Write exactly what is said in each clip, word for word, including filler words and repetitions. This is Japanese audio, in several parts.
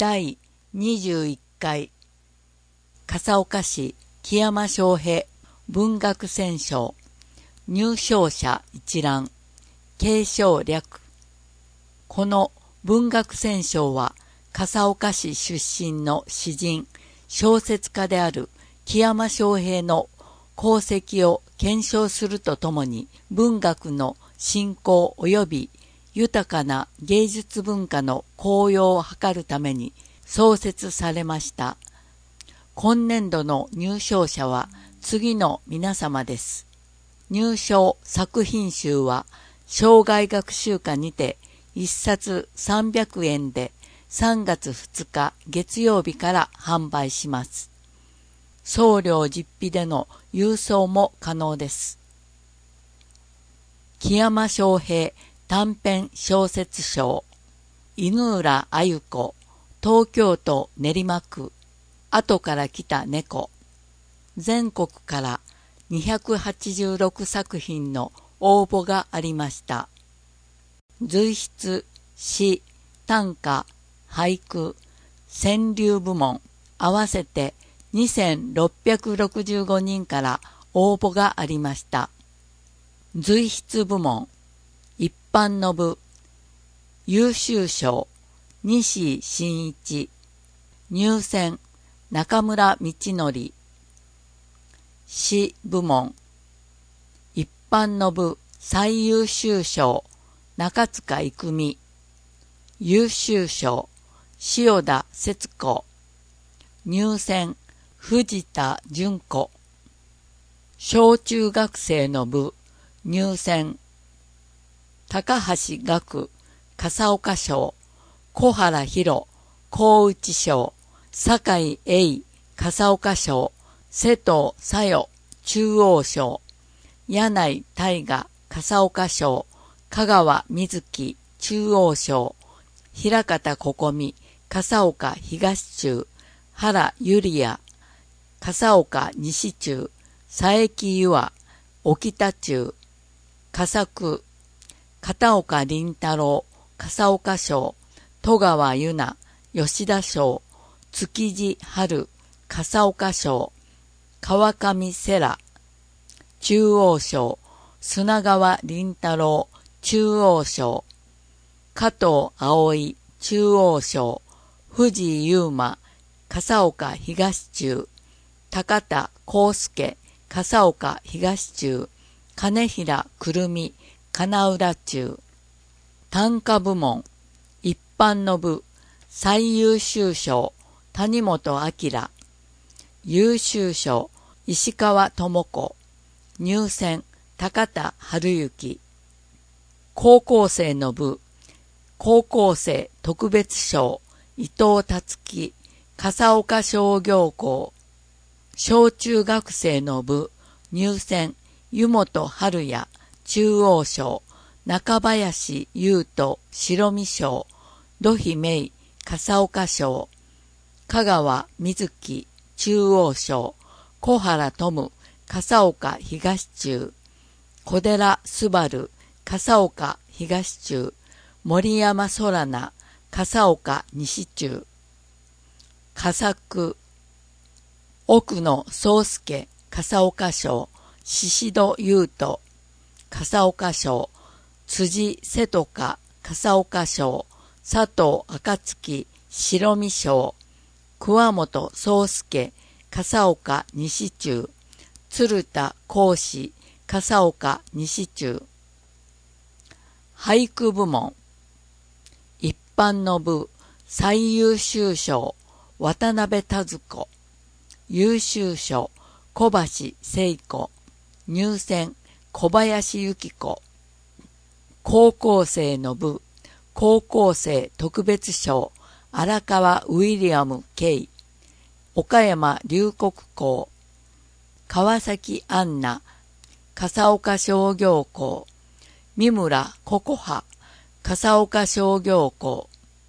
だいにじゅういっかい笠岡市木山昌平文学選奨入賞者一覧継承略。この文学選奨は笠岡市出身の詩人小説家である木山昌平の功績を検証するとともに、文学の振興及び豊かな芸術文化の高揚を図るために創設されました。今年度の入賞者は次の皆様です。入賞作品集は生涯学習課にていっさつさんびゃくえんでさんがつふつか月曜日から販売します。送料実費での郵送も可能です。木山昌平短編小説賞。犬浦あゆ子、東京都練馬区。後から来た猫。全国からにひゃくはちじゅうろくさく品の応募がありました。随筆、詩、短歌、俳句、川柳部門合わせてにせんろっぴゃくろくじゅうごにんから応募がありました。随筆部門、一般の部、優秀賞、西真一、入選、中村道則、詩部門、一般の部最優秀賞、中塚郁美、優秀賞、塩田節子、入選、藤田純子、小中学生の部、入選、高橋学、笠岡賞、小原博、高内賞、坂井栄、笠岡賞、瀬戸小代、中央賞、柳井大河、笠岡賞、香川瑞希、中央賞、平方心美、笠岡東中、原ゆりや、笠岡西中、佐伯ゆあ、沖田中、笠久、片岡林太郎、笠岡賞、戸川ゆな、吉田賞、築地春、笠岡賞、川上世良、中央賞、砂川林太郎、中央賞、加藤葵、中央賞、藤井優馬、笠岡東中、高田康介、笠岡東中、金平くるみ、金浦中。短歌部門、一般の部、最優秀賞、谷本明、優秀賞、石川智子、入選、高田春之。高校生の部、高校生特別賞、伊藤達樹、笠岡商業校。小中学生の部、入選、湯本春也、中央賞、中林優斗、白見賞、土肥芽衣、笠岡賞、香川瑞希、中央賞、小原智、笠岡東中、小寺昴、笠岡東中、森山空菜、笠岡西中。佳作、奥野宗介、笠岡賞、宍戸優斗、笠岡賞、辻瀬戸香、笠岡賞、佐藤暁、白見賞、桑本宗介、笠岡西中、鶴田光志、笠岡西中。俳句部門、一般の部、最優秀賞、渡辺田子、優秀賞、小橋聖子、入選、小林由紀子。高校生の部、高校生特別賞、荒川ウィリアム K、岡山龍谷校、川崎杏奈、笠岡商業校、三村ココハ、笠岡商業校。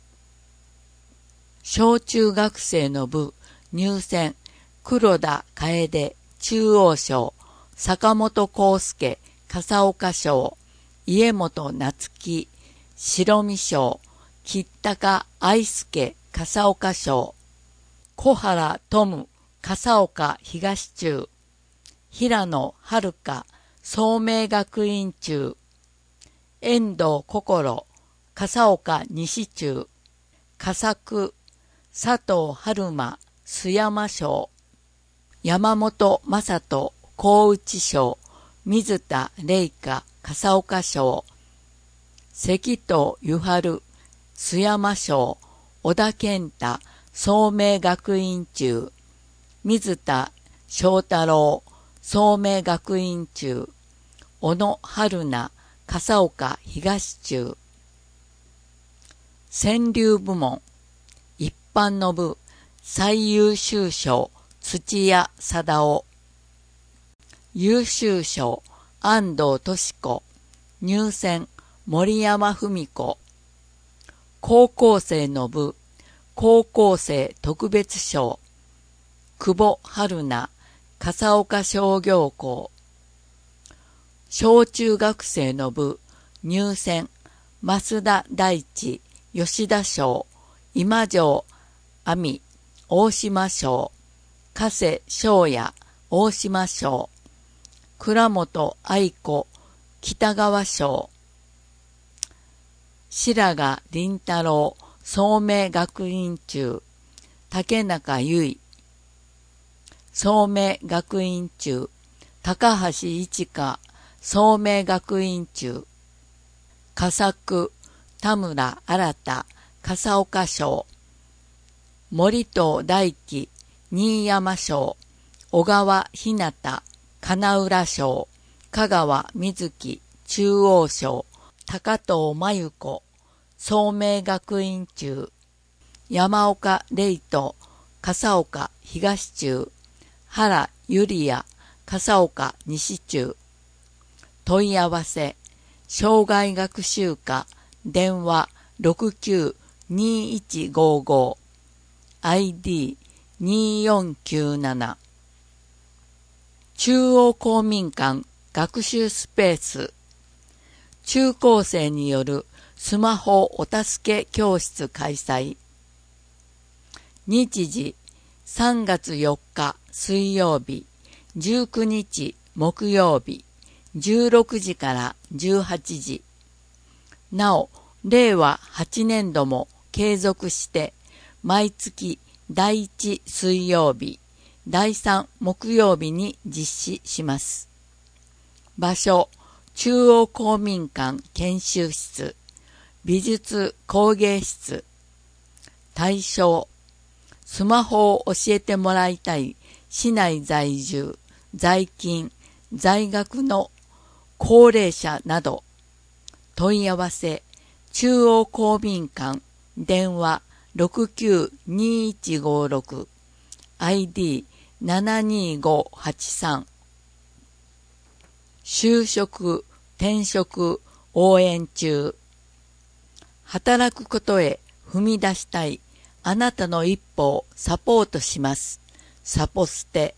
小中学生の部、入選、黒田楓、中央賞、坂本康介、笠岡賞、家本夏樹、白見賞、吉高愛介、 笠岡省、小原ト笠岡東中、平野遥聡明学院中、遠藤心笠岡西中、笠久佐藤春馬須山省、山本正人高内省、水田玲香笠岡省、関東ゆはる須山省、小田健太聡明学院中、水田翔太郎聡明学院中、小野春菜笠岡東中。川柳部門、一般の部、最優秀賞土屋貞夫、優秀賞安藤敏子、入選森山文子。高校生の部、高校生特別賞久保春菜笠岡商業校。小中学生の部、入選増田大地吉田賞今城亜美大島賞、加瀬翔也大島賞、倉本愛子北川賞、白髪凛太郎聡明学院中、竹中結衣聡明学院中、高橋一花聡明学院中、笠久田村新笠岡賞、森藤大輝新山賞、小川ひなた金浦賞、香川瑞希中央賞、高藤真由子聡明学院中、山岡玲人笠岡東中、原ゆりや笠岡西中。問い合わせ生涯学習課電話 ろくきゅうにいちごご アイディーによんきゅうなな。 中央公民館学習スペース、中高生によるスマホお助け教室開催。日時さんがつよっか水曜日、じゅうくにち木曜日、じゅうろくじからじゅうはちじ。なお、れいわはちねんども継続して毎月だいいち水曜日、だいさん木曜日に実施します。場所、中央公民館研修室、美術工芸室。対象、スマホを教えてもらいたい市内在住、在勤、在学の高齢者など。問い合わせ、中央公民館電話 ろくきゅうにいちごろく アイディーななにごはちさん。就職、転職応援中。働くことへ踏み出したいあなたの一歩をサポートします。サポステ。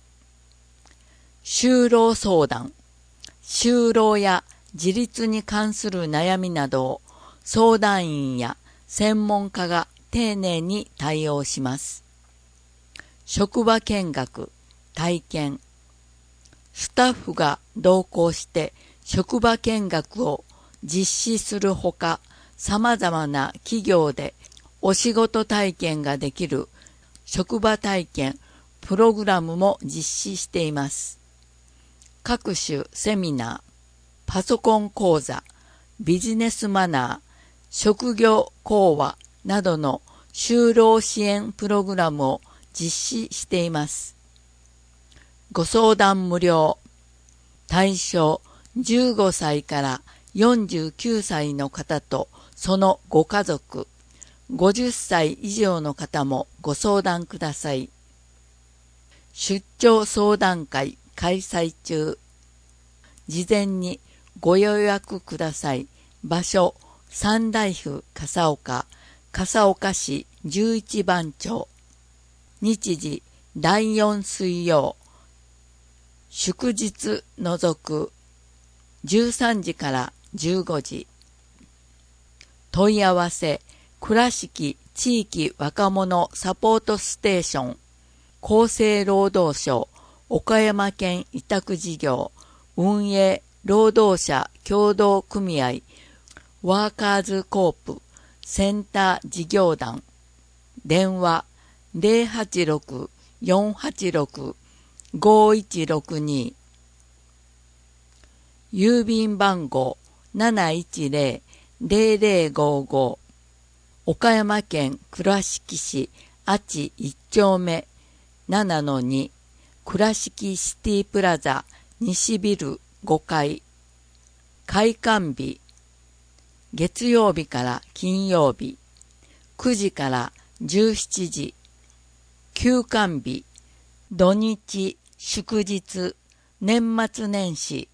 就労相談。就労や自立に関する悩みなどを相談員や専門家が丁寧に対応します。職場見学、体験。スタッフが同行して職場見学を実施するほか、様々な企業でお仕事体験ができる職場体験プログラムも実施しています。各種セミナー、パソコン講座、ビジネスマナー、職業講話などの就労支援プログラムを実施しています。ご相談無料。対象じゅうごさいからよんじゅうきゅうさいの方とそのご家族、ごじゅっさい以上の方もご相談ください。出張相談会開催中。事前にご予約ください。場所、三大府笠岡、笠岡市じゅういちばん町。日時、だいよん水曜。祝日除く。じゅうさんじからじゅうごじ。問い合わせ、倉敷地域若者サポートステーション、厚生労働省、岡山県委託事業、運営労働者協同組合、ワーカーズコープ、センター事業団、電話 ゼロはちろく よんはちろく ごいちろくに、郵便番号 なないちぜろ ぜろぜろごご、岡山県倉敷市阿智いっ丁目 ななのに 倉敷シティプラザ西ビルごかい。開館日月曜日から金曜日くじからじゅうしちじ。休館日土日祝日年末年始